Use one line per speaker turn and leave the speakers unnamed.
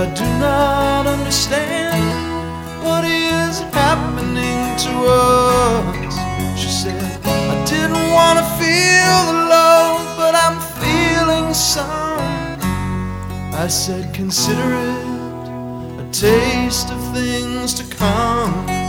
do not understand what is happening to us. She said, I didn't want to feel the love, but I'm feeling some. I said, consider it a taste of things to come.